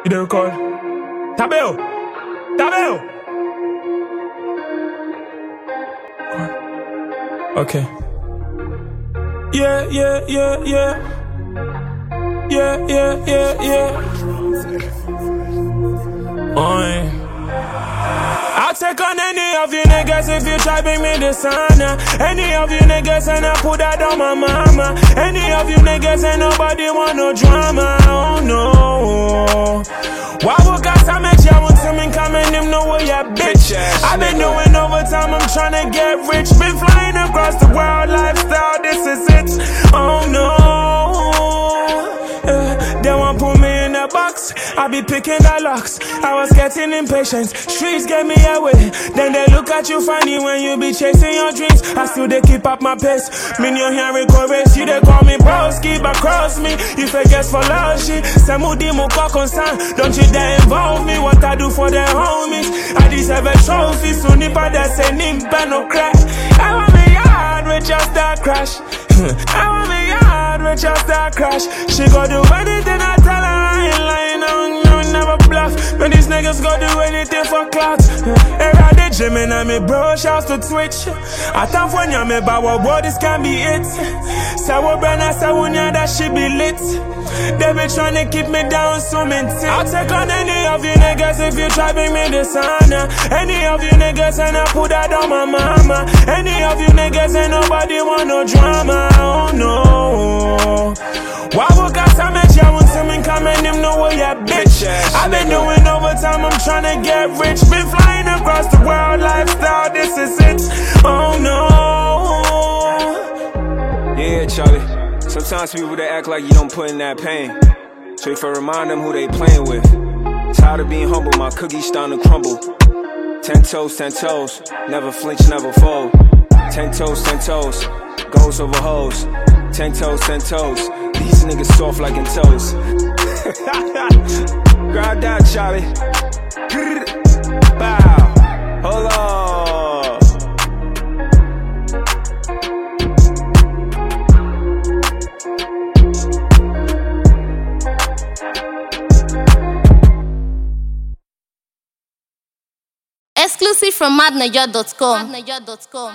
You dey record? Tabeo! Tabeo! Okay. Yeah. I'll take on any of you niggas if you try bring me this honor. Any of you niggas and I put that on my mama. Any of you niggas and nobody want no drama. Oh no. Why would I make you want to me coming him know where ya bitch? I've been doing overtime, I'm trying to get rich. Been flying across the world, lifestyle, this is it. Oh no. They won't put me in a box, I be picking the locks. I was getting impatient, streets get me away. Then they look at you funny when you be chasing your dreams. I still they keep up my pace. Me you hearing chorus, you they call me broski, but cross me. If I guess for love shit, Samudi Muka concern. Don't you dare involve me, what I do for the homies. I deserve a trophy, so nipa they say nimpa no crack. I want me yard with just that crash. I want me yard with just that crash. She go do anything I tell her, I ain't lying, no, never bluff. But these niggas go do anything for clout. Era the gym and I'm a bro, shouts to Twitch. I thought when you're me, but what this can be it. So what Brenna said when you that she be lit. They be trying to keep me down, so minty. I'll take on any of you niggas if you try bring me this honor. Any of you niggas and I put that on my mama. Any of you niggas and nobody want no drama. Oh no. Why would I make you want to me coming him know where ya bitch? I've been doing overtime, I'm trying to get rich. Been flying across the world, lifestyle, this is it. Oh no. Yeah, Charlie. Sometimes people they act like you don't put in that pain. So if I remind them who they playing with. Tired of being humble, my cookies starting to crumble. 10 toes, never flinch, never fold. 10 toes, goes over hoes. 10 toes, these niggas soft like in toes. Grab that, Charlie. Bow, hold on. Exclusive from madnaja.com.